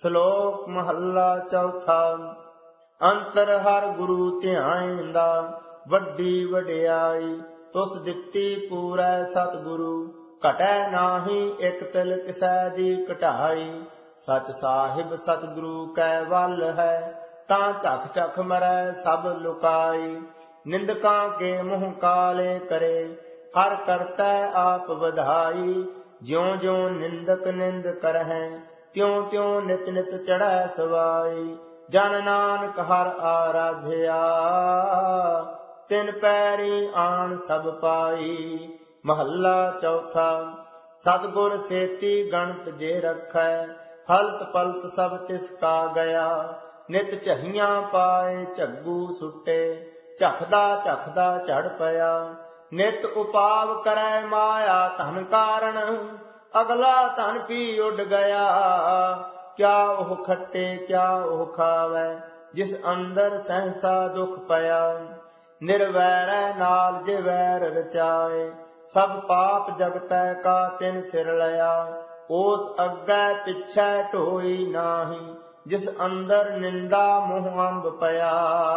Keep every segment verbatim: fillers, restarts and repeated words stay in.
ਸ਼ਲੋਕ ਮਹੱਲਾ ਚੌਥਾ। ਅੰਤਰ ਹਰ ਗੁਰੂ ਧਿਆਇਂਦਾ, ਵੱਡੀ ਵਡਿਆਈ ਤੁਸ ਦਿੱਤੀ ਪੂਰੈ ਸਤਿਗੁਰੂ। ਘਟੈ ਨਾਹੀ ਇਕ ਤਿਲ ਕਿਸੈ ਦੀ ਘਟਾਈ, ਸਚ ਸਾਹਿਬ ਸਤਿਗੁਰੂ ਕੈ ਵੱਲ ਹੈ, ਤਾਂ ਝਖ ਝਖ ਮਰੈ ਸਭ ਲੁਕਾਈ। ਨਿੰਦਕਾਂ ਕੇ ਮੂੰਹ ਕਾਲੇ ਕਰੇ, ਹਰ ਕਰਤੈ ਆਪ ਵਧਾਈ। ਜਿਉ ਜਿਉ ਨਿੰਦਕ ਨਿੰਦ ਕਰਹਿ, ਤਿਉ ਤਿਉ ਨਿਤ ਨਿਤ ਚੜ੍ਹੈ ਸਵਾਈ। ਜਨ ਨਾਨਕ ਹਰਿ ਆਰਾਧਿਆ, ਤਿਨ ਪੈਰੀ ਆਣ ਸਭ ਪਾਈ। ਮਹੱਲਾ ਚੌਥਾ। ਸਤਿਗੁਰ ਸੇਤੀ ਗਣਤ ਜੇ ਰਖੈ, ਫਲਤ ਪਲਤ ਸਭ ਤਿਸ ਕਾ ਗਿਆ। ਨਿਤ ਝਹੀਆਂ ਪਾਏ ਝੱਗੂ ਸੁੱਟੇ, ਝਖਦਾ ਝਖਦਾ ਝੜ ਪਿਆ। ਨਿਤ ਉਪਾਵ ਕਰੈ ਮਾਇਆ ਧਨ ਕਾਰਣ, ਅਗਲਾ ਧਨ ਪੀ ਉੱਡ ਗਿਆ। ਕਿਆ ਉਹ ਖੱਟੇ ਕਿਆ ਉਹ ਖਾਵੈ, ਜਿਸ ਅੰਦਰ ਸਹਿਸਾ ਦੁਖ ਪਿਆ। ਨਿਰਵੈਰੈ ਨਾਲ ਜੇ ਵੈਰ ਰਚਾਏ, ਸਭ ਪਾਪ ਜਗਤੈ ਕਾ ਤਿਨ ਸਿਰ ਲਿਆ। ਉਸ ਅੱਗੇ ਪਿਛੈ ਢੋਈ ਨਾਹੀ, ਜਿਸ ਅੰਦਰ ਨਿੰਦਾ ਮੋਹ ਅੰਬ ਪਿਆ।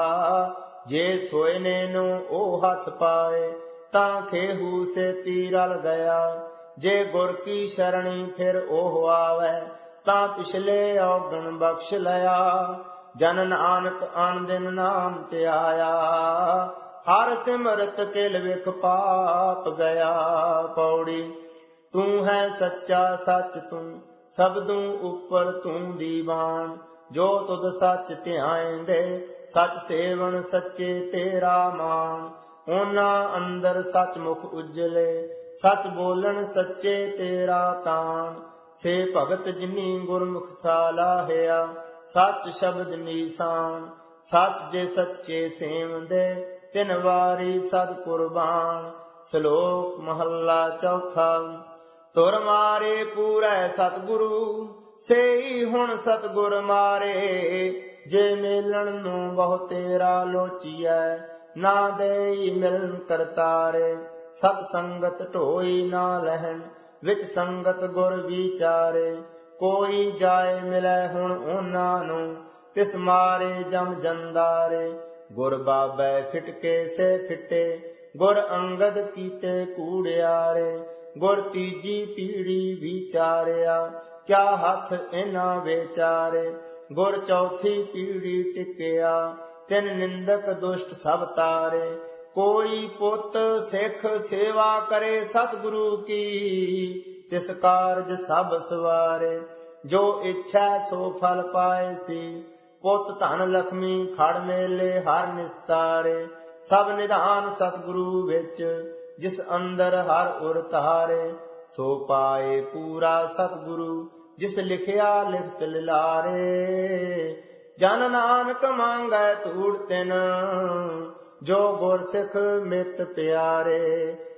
ਜੇ ਸੋਏ ਨੇ ਨੂੰ ਉਹ ਹੱਥ ਪਾਏ, ਤਾਂ ਖੇਹੂ ਸੇ ਤੀ ਰਲ ਗਿਆ। ਜੇ ਗੁਰ ਕੀ ਸ਼ਰਣੀ ਫਿਰ ਉਹ ਆਵੈ, ਤਾਂ ਪਿਛਲੇ ਔਗਣ ਬਖਸ਼ ਲਿਆ। ਜਨ ਨਾਨਕ ਆਨ ਦਿਨ ਨਾਮ ਧਿਆਇਆ, ਹਰ ਸਿਮਰਤ ਕਿਲ ਵਿਖ ਪਾਪ ਗਿਆ। ਪੌੜੀ। ਤੂੰ ਹੈ ਸੱਚਾ ਸੱਚ ਤੂੰ, ਸਬਦੂ ਉੱਪਰ ਤੂੰ ਦੀਵਾਨ। ਜੋ ਤੁਧ ਸੱਚ ਧਿਆਇਂਦੇ, ਸੱਚ ਸੇਵਨ ਸੱਚੇ ਤੇਰਾ ਮਾਨ। ਉਹਨਾਂ ਅੰਦਰ ਸੱਚ ਮੁਖ ਉਜਲੇ, ਸੱਚ ਬੋਲਣ ਸੱਚੇ ਤੇਰਾ ਤਾਣ। ਸੇ ਭਗਤ ਜਿਨੀ ਗੁਰਮੁਖ ਸਾਲਾਹਿਆ, ਸੱਚ ਸ਼ਬਦ ਨੀਸਾਨ। ਸੱਚ ਜੇ ਸੱਚੇ ਸੇਵਦੇ, ਤਿਨ ਵਾਰੀ ਸਦ ਕੁਰਬਾਨ। ਸ਼ਲੋਕ ਮਹੱਲਾ ਚੌਥਾ। ਤੁਰ ਮਾਰੇ ਪੂਰੈ ਸਤਿਗੁਰੂ, ਸੇਈ ਹੁਣ ਸਤਿਗੁਰ ਮਾਰੇ। ਜੇ ਮੇਲਣ ਨੂੰ ਬਹੁ ਤੇਰਾ ਲੋਚੀਐ, ਨਾ ਦੇਈ ਮਿਲਨ ਕਰਤਾਰੇ। ਸਤ ਸੰਗਤ ਢੋਈ ਨਾ ਲਹਿਣ, ਵਿੱਚ ਸੰਗਤ ਗੁਰ ਵਿਚਾਰੇ। ਕੋਈ ਜਾਏ ਮਿਲੈ ਹੁਣ ਉਹਨਾਂ ਨੂੰ, ਤਿਸ ਮਾਰੇ ਜਮ ਜੰਦਾਰੇ। ਗੁਰ ਬਾਬੈ ਫਿਟਕੇ ਸੇ ਫਿਟੇ, ਗੁਰ ਅੰਗਦ ਕੀਤੇ ਕੂੜਿਆਰੇ। ਗੁਰ ਤੀਜੀ ਪੀੜੀ ਵਿਚਾਰਿਆ, ਕਿਆ ਹੱਥ ਇਹਨਾਂ ਵਿਚਾਰੇ। ਗੁਰ ਚੌਥੀ ਪੀੜੀ ਟਿਕਿਆ, ਤਿਨ ਨਿੰਦਕ ਦੁਸ਼ਟ ਸਭ ਤਾਰੇ। ਕੋਈ ਪੁੱਤ ਸਿੱਖ ਸੇਵਾ ਕਰੇ ਸਤਿਗੁਰੂ ਕੀ, ਤਿਸ ਕਾਰਜ ਸਭ ਸਵਾਰੇ। ਜੋ ਇੱਛਾ ਸੋ ਫਲ ਪਾਏ ਸੀ, ਪੁੱਤ ਧਨ ਲਖਮੀ ਖੜ ਮੇਲੇ ਹਰ ਨਿਸਤਾਰੇ। ਸਭ ਨਿਧਾਨ ਸਤਿਗੁਰੂ ਵਿੱਚ, ਜਿਸ ਅੰਦਰ ਹਰ ਉਰ ਧਾਰੇ। ਸੋ ਪਾਏ ਪੂਰਾ ਸਤਿਗੁਰੂ, ਜਿਸ ਲਿਖਿਆ ਲਿਖਤ ਲਿਲਾਰੇ। ਜਨ ਨਾਨਕ ਮੰਗੈ ਧੂੜ ਤਿਨ, ਜੋ ਗੁਰ ਸਿੱਖ ਮਿਤ ਪਿਆਰੇ।